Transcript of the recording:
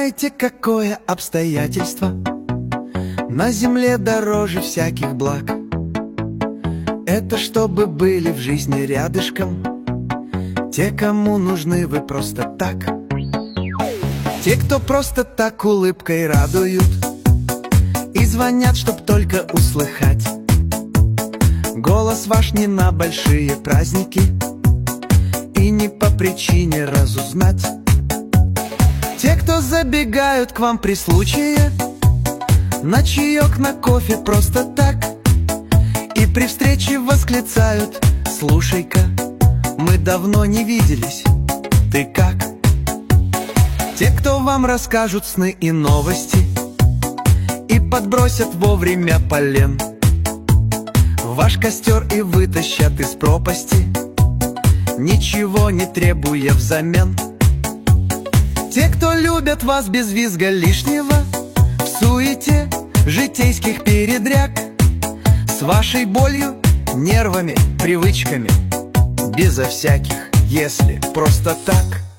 знаете, какое обстоятельство на земле дороже всяких благ? Это чтобы были в жизни рядышком те, кому нужны вы просто так. Те, кто просто так улыбкой радуют и звонят, чтоб только услыхать голос ваш не на большие праздники и не по причине разузнать. Те, кто забегают к вам при случае на чаек, на кофе просто так, и при встрече восклицают: слушай-ка, мы давно не виделись, ты как? Те, кто вам расскажут сны и новости и подбросят вовремя полен в ваш костер и вытащат из пропасти, ничего не требуя взамен. Те, кто любят вас без визга лишнего в суете житейских передряг, с вашей болью, нервами, привычками, безо всяких «если», просто так.